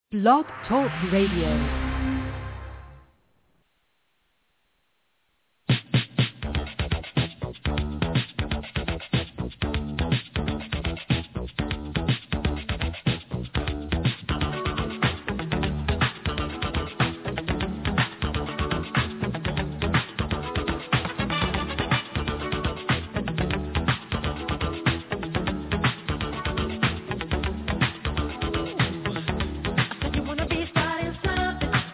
Blog Talk Radio. You wanna be starting something.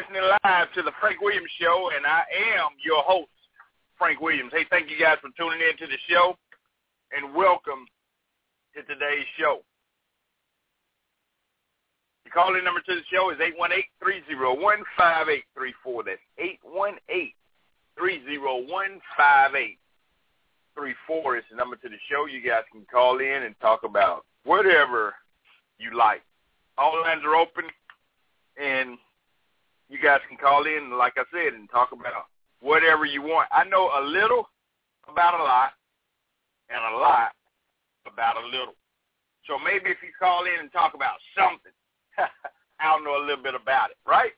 listening live to the Frank Williams Show, and I am your host, Frank Williams. Hey, thank you guys for tuning in to the show, and welcome to today's show. The call-in number to the show is 818-301-5834. That's 818-301-5834 is the number to the show. You guys can call in and talk about whatever you like. All lines are open, and you guys can call in, like I said, and talk about whatever you want. I know a little about a lot and a lot about a little. So maybe if you call in and talk about something, I'll know a little bit about it, right?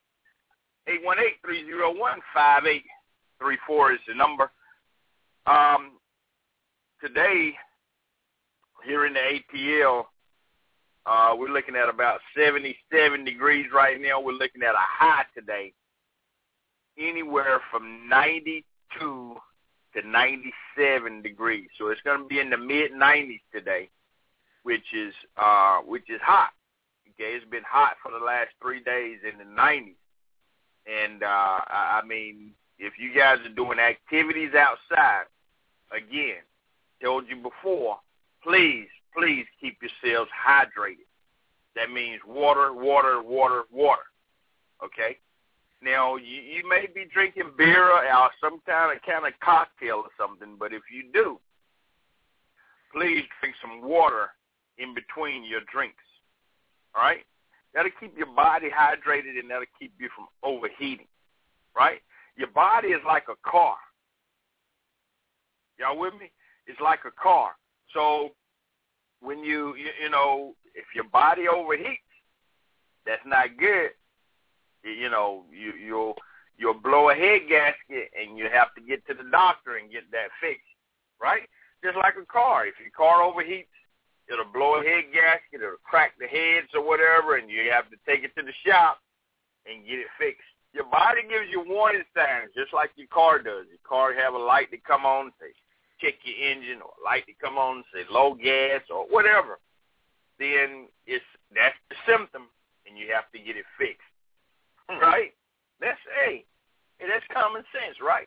818-301-5834 is the number. Today, here in the ATL, we're looking at about 77 degrees right now. We're looking at a high today, anywhere from 92 to 97 degrees. So it's going to be in the mid-90s today, which is hot. Okay, it's been hot for the last 3 days in the 90s. And, I mean, if you guys are doing activities outside, again, told you before, please keep yourselves hydrated. That means water, water, water, water. Okay? Now, you may be drinking beer or some kind of cocktail or something, but if you do, please drink some water in between your drinks. All right? That'll keep your body hydrated, and that'll keep you from overheating. Right? Your body is like a car. Y'all with me? It's like a car. So when you know, if your body overheats, that's not good. You know, you'll blow a head gasket, and you have to get to the doctor and get that fixed, right? Just like a car. If your car overheats, it'll blow a head gasket, it'll crack the heads or whatever, and you have to take it to the shop and get it fixed. Your body gives you warning signs, just like your car does. Your car have a light to come on, say, check your engine, or a light to come on, say, low gas, or whatever. Then that's the symptom, and you have to get it fixed. Right? That's common sense, right?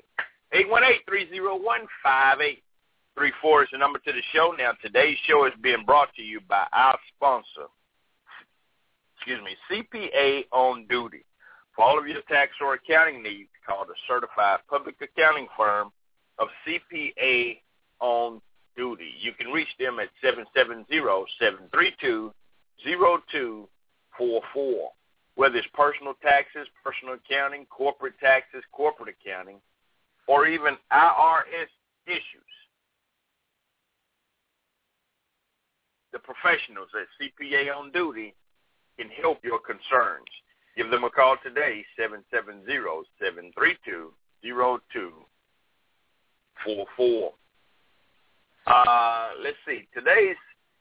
818-301-5834 is the number to the show. Now, today's show is being brought to you by our sponsor, CPA On Duty. For all of your tax or accounting needs, call the certified public accounting firm of CPA On Duty. You can reach them at 770-732-0244. Whether it's personal taxes, personal accounting, corporate taxes, corporate accounting, or even IRS issues. The professionals at CPA On Duty can help your concerns. Give them a call today, 770-732-0244. Let's see. Today's,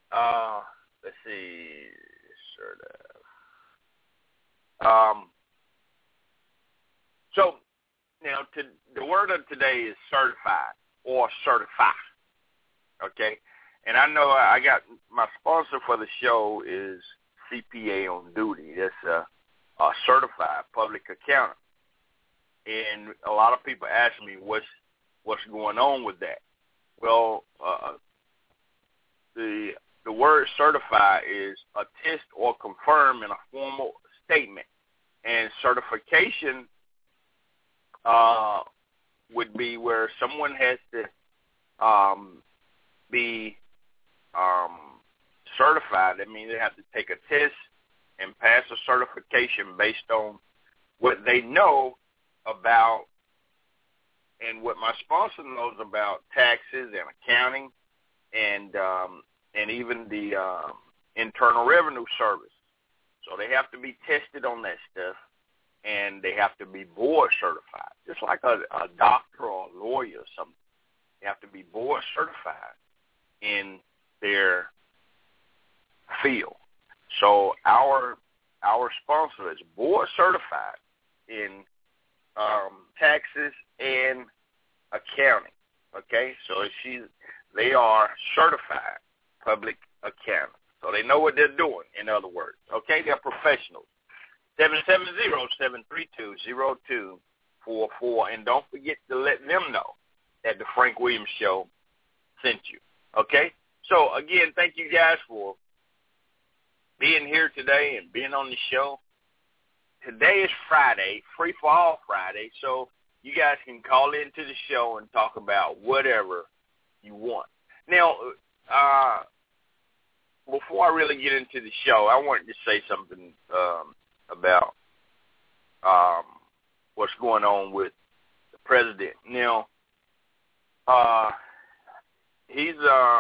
so now the word of today is certified or certify. Okay? And I know I got my sponsor for the show is CPA On Duty. That's a certified public accountant. And a lot of people ask me what's going on with that. Well, the word certify is attest or confirm in a formal statement. And certification would be where someone has to be certified. That means they have to take a test and pass a certification based on what they know about and what my sponsor knows about taxes and accounting and even the Internal Revenue Service. So they have to be tested on that stuff, and they have to be board certified, just like a doctor or a lawyer or something. They have to be board certified in their field. So our sponsor is board certified in taxes and accounting. Okay, so they are certified public accountants. So they know what they're doing, in other words. Okay, they're professionals. 770-732-0244. And don't forget to let them know that the Frank Williams Show sent you. Okay? So, again, thank you guys for being here today and being on the show. Today is Friday, Free for All Friday, so you guys can call into the show and talk about whatever you want. Now, before I really get into the show, I wanted to say something about what's going on with the president. Now, he's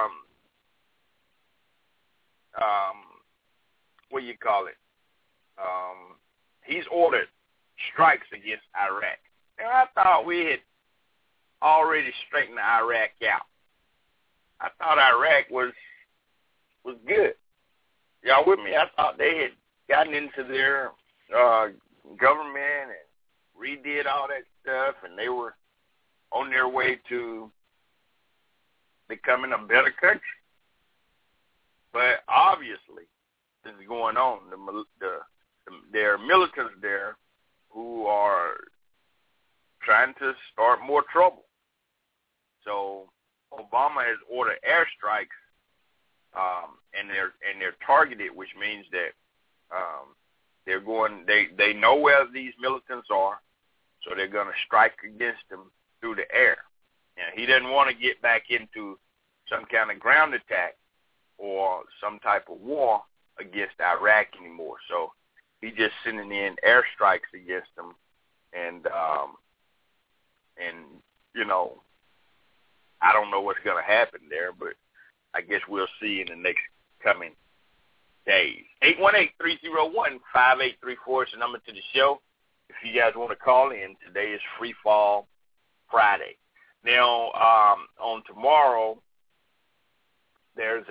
what do you call it? He's ordered strikes against Iraq. And I thought we had already straightened Iraq out. I thought Iraq was good. Y'all with me? I thought they had gotten into their government and redid all that stuff, and they were on their way to becoming a better country. But obviously, this is going on. There are militants there who are trying to start more trouble. So Obama has ordered airstrikes, and they're targeted, which means that they're going. They know where these militants are, so they're going to strike against them through the air. And he doesn't want to get back into some kind of ground attack or some type of war against Iraq anymore. So he's just sending in airstrikes against them, and you know, I don't know what's going to happen there, but I guess we'll see in the next coming days. 818-301-5834 is the number to the show. If you guys want to call in, today is Free Fall Friday. Now, on tomorrow, there's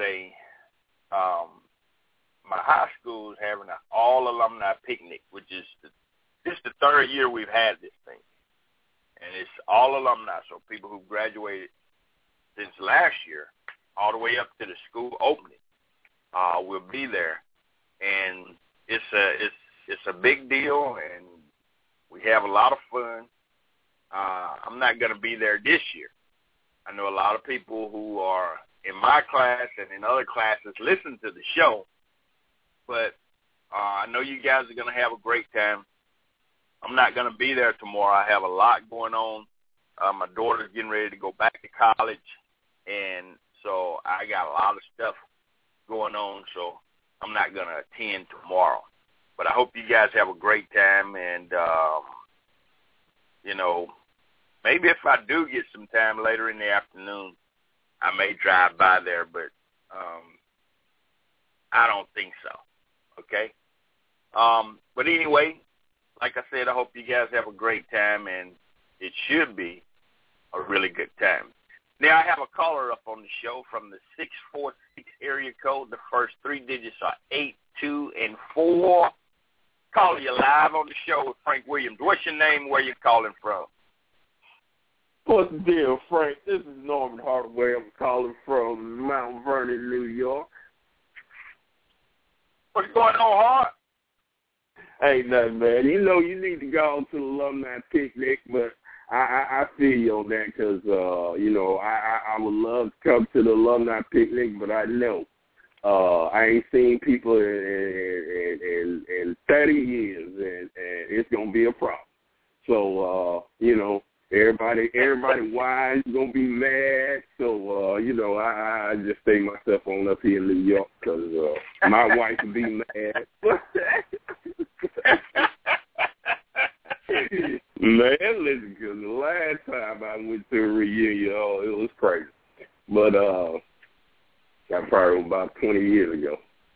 my high school is having an all-alumni picnic, which is this is the third year we've had this thing. And it's all alumni, so people who graduated since last year all the way up to the school opening will be there. And it's a big deal, and we have a lot of fun. I'm not going to be there this year. I know a lot of people who are in my class and in other classes listen to the show, but I know you guys are going to have a great time. I'm not going to be there tomorrow. I have a lot going on. My daughter's getting ready to go back to college, and so I got a lot of stuff going on, so I'm not going to attend tomorrow. But I hope you guys have a great time, and, you know, maybe if I do get some time later in the afternoon, I may drive by there, but I don't think so, okay? But anyway, like I said, I hope you guys have a great time, and it should be a really good time. Now, I have a caller up on the show from the 646 area code. The first three digits are 8, 2, and 4. Caller, you live on the show with Frank Williams. What's your name? Where you calling from? What's the deal, Frank? This is Norman Hardaway. I'm calling from Mount Vernon, New York. What's going on, Hart? Ain't nothing, man. You know you need to go to the alumni picnic, but I feel you on that because, you know, I would love to come to the alumni picnic, but I know I ain't seen people in 30 years, and it's going to be a problem. So, you know, everybody wise going to be mad. So, you know, I just stay myself on up here in New York because my wife will be mad. Man, listen, because the last time I went to a reunion, it was crazy. But that probably was about 20 years ago.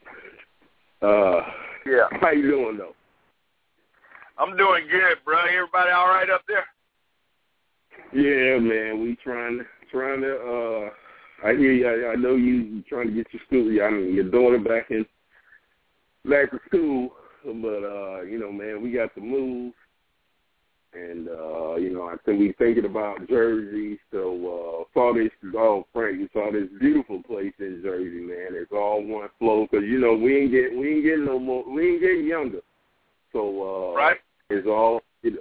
Yeah. How you doing, though? I'm doing good, bro. Everybody all right up there? Yeah, man. We trying to. I hear you. I know you trying to get your school. I mean, your daughter back to school. But you know, man, we got to move. And, you know, I think we're thinking about Jersey. So, Frank, we saw this beautiful place in Jersey, man. It's all one flow because, you know, we ain't getting no more. We ain't getting younger. So right. It's all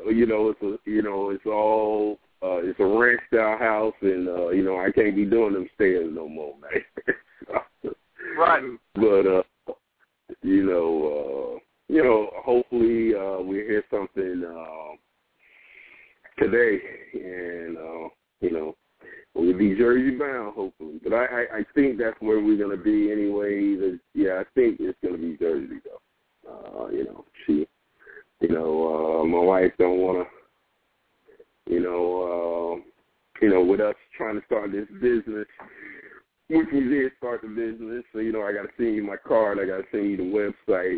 it's a ranch style house, and I can't be doing them stairs no more, man. Right. But hopefully we hear something today, and we'll be Jersey bound, hopefully. But I think that's where we're gonna be anyway. I think it's gonna be Jersey though. My wife don't want to, with us trying to start this business, which we did start the business. So, I got to send you my card. I got to send you the website.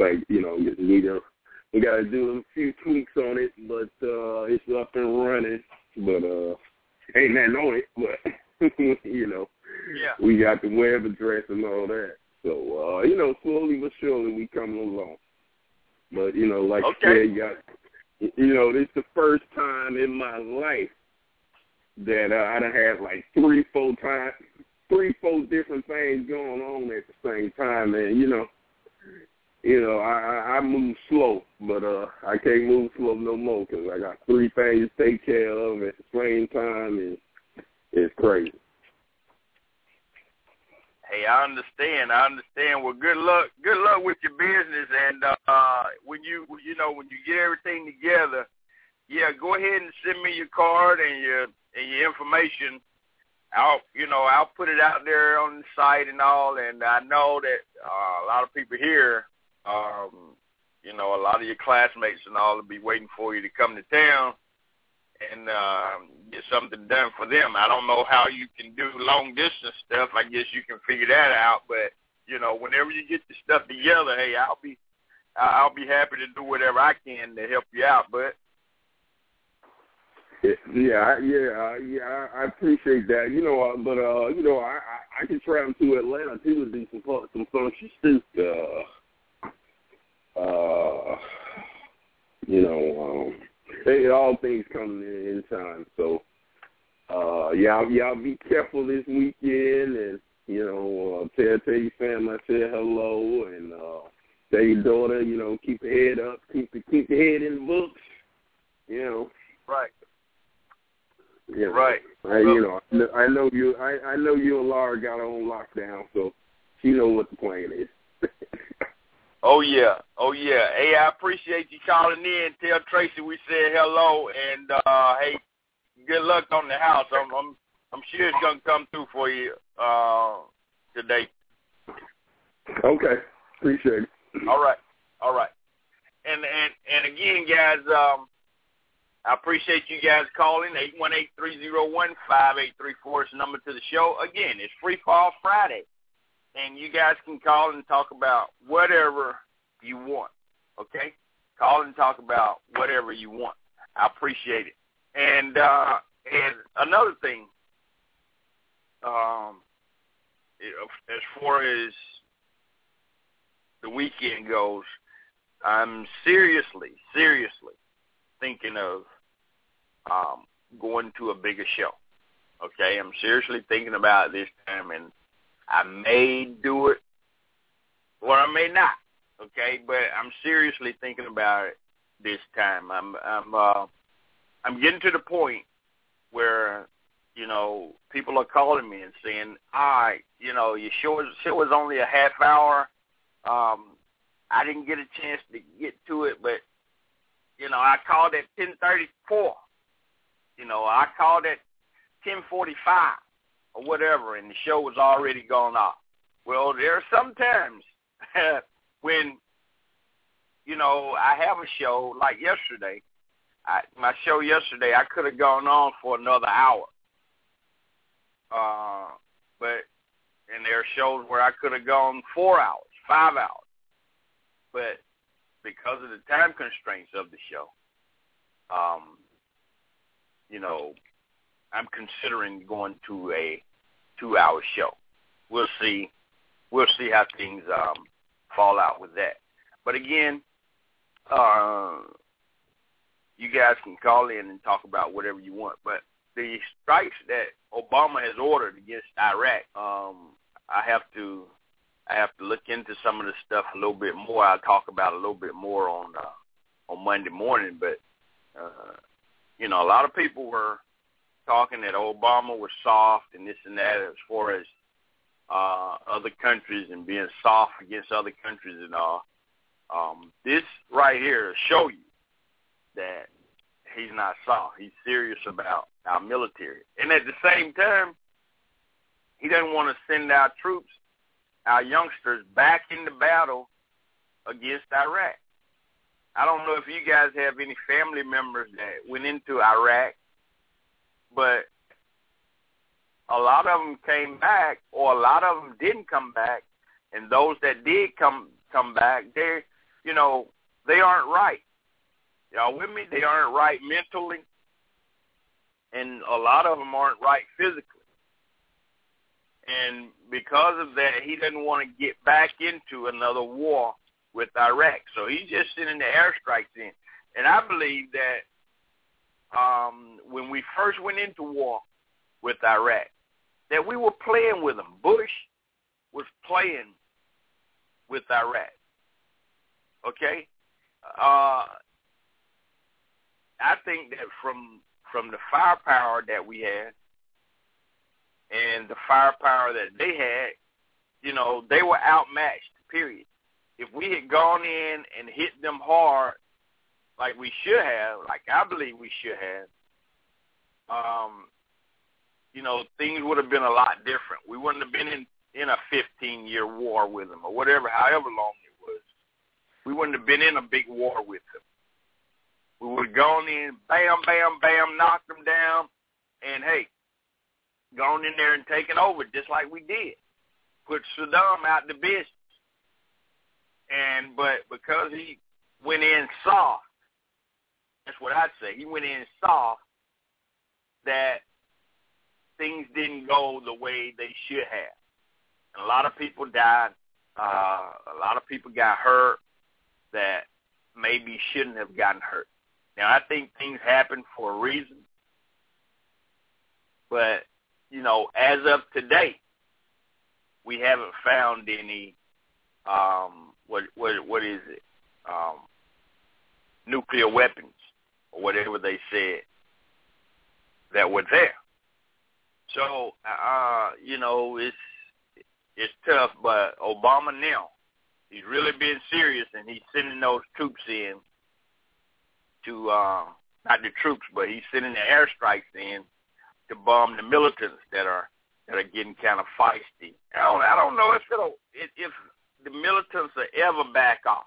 We got to do a few tweaks on it, but it's up and running. But ain't nothing on it, but, we got the web address and all that. So, slowly but surely we coming along. But, like okay. you said, this is the first time in my life that I done had like 3-4 different things going on at the same time. And, I move slow, but I can't move slow no more because I got 3 things to take care of at the same time, and it's crazy. Hey, I understand. Well, good luck with your business, and when you get everything together, go ahead and send me your card and your information. I'll put it out there on the site and all, and I know that a lot of people here, a lot of your classmates and all will be waiting for you to come to town and get something done for them. I don't know how you can do long distance stuff. I guess you can figure that out. But whenever you get the stuff together, hey, I'll be happy to do whatever I can to help you out. But I appreciate that. But I can travel to Atlanta too to do some function stuff. All things come in time. So, y'all be careful this weekend, and tell your family I said hello, and tell your daughter, keep your head up, keep your head in the books, Right. Yeah. Right. I know you and Laura got her on lockdown, so she know what the plan is. Oh yeah. Hey, I appreciate you calling in. Tell Tracy we said hello, and hey, good luck on the house. I'm sure it's gonna come through for you today. Okay, appreciate it. All right. And again, guys, I appreciate you guys calling. 818-301-5834 is the number to the show. Again, it's Free Fall Friday. And you guys can call and talk about whatever you want, okay? Call and talk about whatever you want. I appreciate it. And another thing, as far as the weekend goes, I'm seriously thinking of going to a bigger show, okay? I'm seriously thinking about it this time, and I may do it or I may not, okay? But I'm seriously thinking about it this time. I'm getting to the point where, people are calling me and saying, all right, your show was only a half hour. I didn't get a chance to get to it, but, I called at 10:34. I called at 10:45. Or whatever, and the show was already gone off. Well, there are some times when, I have a show like yesterday. My show yesterday, I could have gone on for another hour. And there are shows where I could have gone 4 hours, 5 hours. But because of the time constraints of the show, I'm considering going to a 2-hour show. We'll see how things fall out with that. But again, you guys can call in and talk about whatever you want. But the strikes that Obama has ordered against Iraq, I have to I have to look into some of the stuff a little bit more. I'll talk about a little bit more on Monday morning. But, you know, a lot of people were talking that Obama was soft and this and that as far as other countries and being soft against other countries and all. This right here will show you that he's not soft. He's serious about our military. And at the same time, he doesn't want to send our troops, our youngsters, back into battle against Iraq. I don't know if you guys have any family members that went into Iraq, but a lot of them came back, or a lot of them didn't come back, and those that did come back, they, you know, they aren't right. Y'all with me? They aren't right mentally, and a lot of them aren't right physically. And because of that, he doesn't want to get back into another war with Iraq. So he's just sending the airstrikes in. And I believe that when we first went into war with Iraq, that we were playing with them. Bush was playing with Iraq. Okay? I think that from the firepower that we had and the firepower that they had, you know, they were outmatched, period. If we had gone in and hit them hard like we should have, like I believe we should have, you know, things would have been a lot different. We wouldn't have been in a 15-year war with them or whatever, however long it was. We wouldn't have been in a big war with them. We would have gone in, bam, bam, bam, knocked them down, and, hey, gone in there and taken over just like we did. Put Saddam out the business. But because he went in soft, that's what I'd say, he went in soft, that things didn't go the way they should have. And a lot of people died. A lot of people got hurt that maybe shouldn't have gotten hurt. Now, I think things happen for a reason. But, you know, as of today, we haven't found any, what is it, nuclear weapons or whatever they said that were there. So, you know, it's tough, but Obama now, he's really being serious, and he's sending those troops in to, not the troops, but he's sending the airstrikes in to bomb the militants that are getting kind of feisty. I don't know if the militants will ever back off.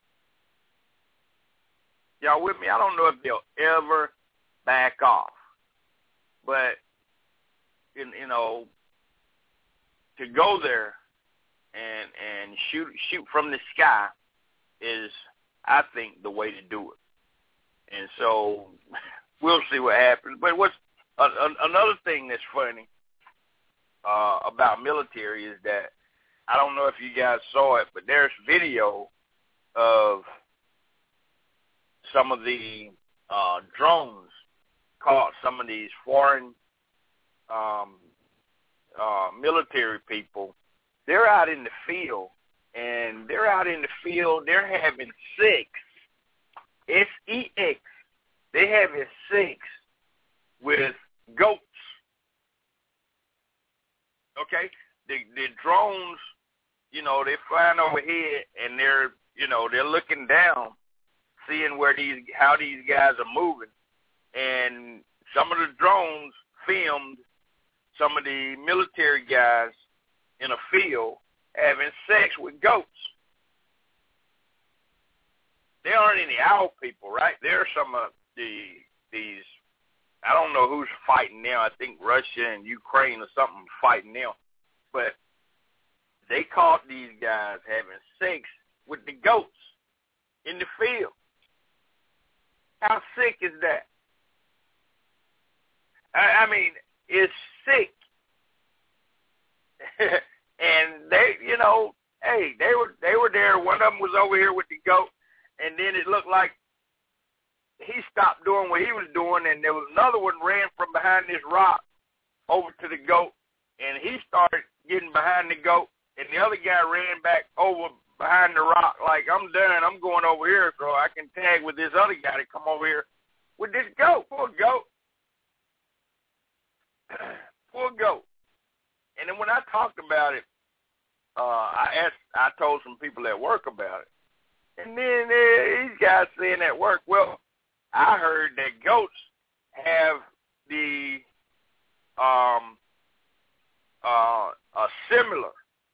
Y'all with me? I don't know if they'll ever back off. But, you know, to go there and shoot from the sky is, I think, the way to do it. And so we'll see what happens. But what's another thing that's funny about military is that, I don't know if you guys saw it, but there's video of some of the drones caught some of these foreign military people. They're out in the field, and they're having sex, S-E-X. They're having sex with goats. Okay? The drones, you know, they're flying overhead, and they're looking down, seeing how these guys are moving. And some of the drones filmed some of the military guys in a field having sex with goats. There aren't any owl people, right? There are some of these, I don't know who's fighting now. I think Russia and Ukraine or something fighting now. But they caught these guys having sex with the goats in the field. How sick is that? I mean, it's sick. And they, you know, hey, they were there. One of them was over here with the goat, and then it looked like he stopped doing what he was doing, and there was another one ran from behind this rock over to the goat, and he started getting behind the goat, and the other guy ran back over behind the rock like, I'm done. I'm going over here so I can tag with this other guy to come over here with this goat. Poor goat. Poor goat. And then when I talked about it, I told some people at work about it. And then these guys saying at work, well, I heard that goats have the a similar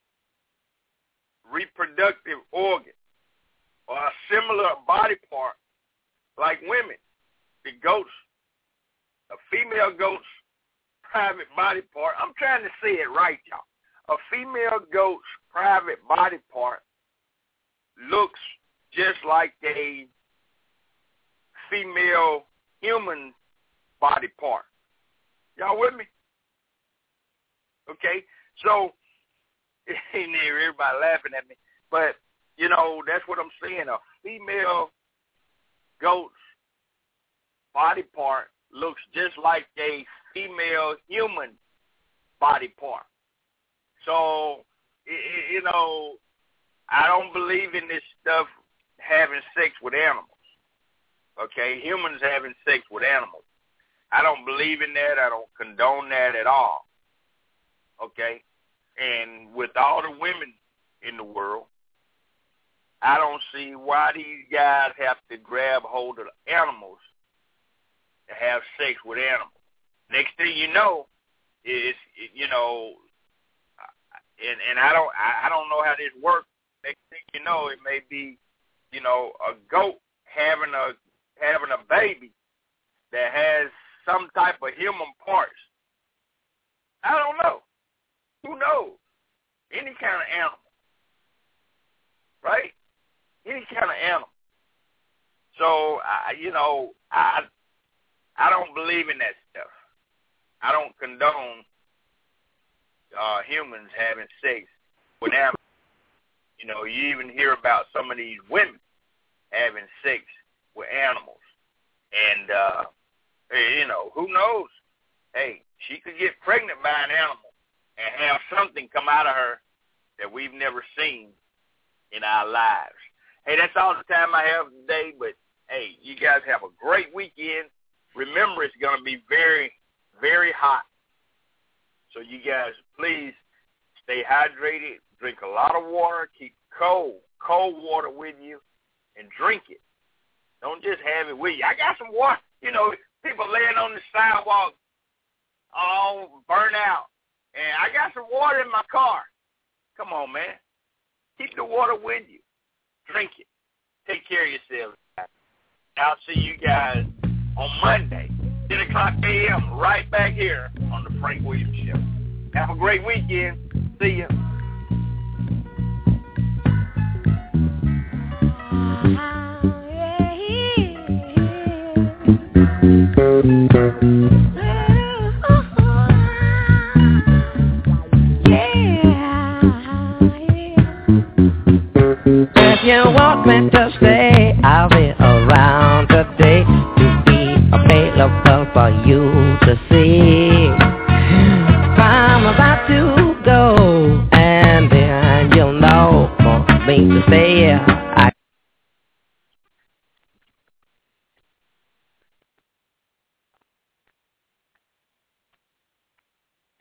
reproductive organ or a similar body part like women. The goats, a female goat's private body part, I'm trying to say it right, y'all. A female goat's private body part looks just like a female human body part. Y'all with me? Okay, so everybody laughing at me, but you know that's what I'm saying. A female goat's body part looks just like a female human body part. So you know, I don't believe in this stuff having sex with animals. Okay, humans having sex with animals. I don't believe in that. I don't condone that at all. Okay? And with all the women in the world, I don't see why these guys have to grab hold of the animals to have sex with animals. Next thing you know, you know, and I don't know how this works. Next thing you know, it may be, you know, a goat having a baby that has some type of human parts. I don't know. Who knows? Any kind of animal, right? Any kind of animal. So, I don't believe in that stuff. I don't condone humans having sex with animals. You know, you even hear about some of these women having sex with animals. And, you know, who knows? Hey, she could get pregnant by an animal and have something come out of her that we've never seen in our lives. Hey, that's all the time I have today, but, hey, you guys have a great weekend. Remember, it's going to be very, very hot. So you guys, please stay hydrated, drink a lot of water, keep cold water with you, and drink it. Don't just have it with you. I got some water. You know, people laying on the sidewalk all burnt out. And I got some water in my car. Come on, man. Keep the water with you. Drink it. Take care of yourselves. I'll see you guys on Monday, 10 o'clock a.m., right back here on the Frank Williams Show. Have a great weekend. See ya. If you want me to stay, I'll be around today to be available for you to see. If I'm about to go, and then you'll know for me to stay here.